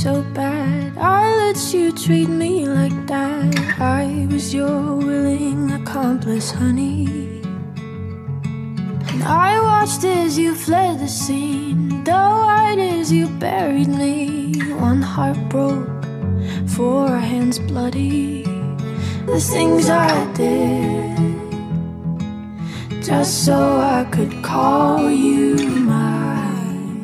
so bad I let you treat me like that. I was your willing accomplice, honey, and I watched as you fled the scene. Though right as you buried me, one heart broke, four hands bloody. The things I did just so I could call you mine.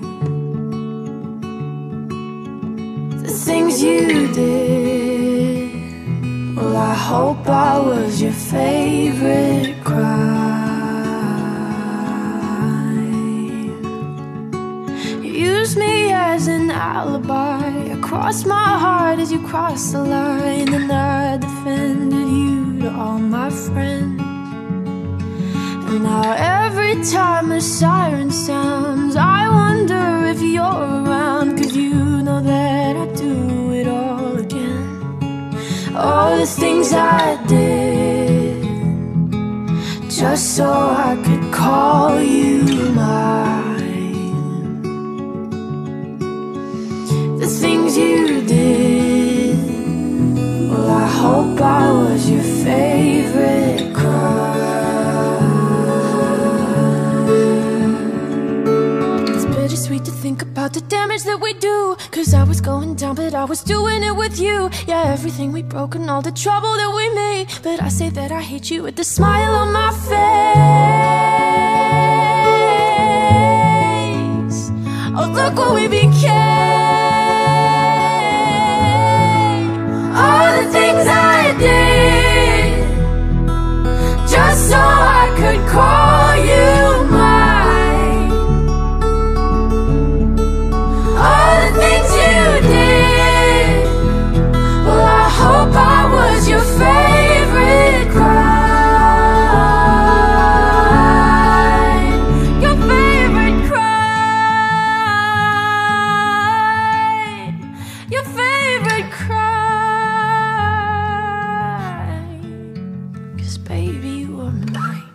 The things you did, well, I hope I was your favorite crime. You used me as an alibi, I crossed my heart as you crossed the line, and I defended you to all my friends. And now every time a siren sounds, I wonder if you're around, 'cause you know that I'd do it all again. All the things I did just so I could call you mine. The things you did, well, I hope I was your favorite crime. Sweet to think about the damage that we do, 'cause I was going down but I was doing it with you. Yeah, everything we broke and all the trouble that we made, but I say that I hate you with the smile on my face. Oh, look what we became. All the things I did just so I could call you mine. Your favorite crime, your favorite crime, your favorite crime. 'Cause baby, you were mine.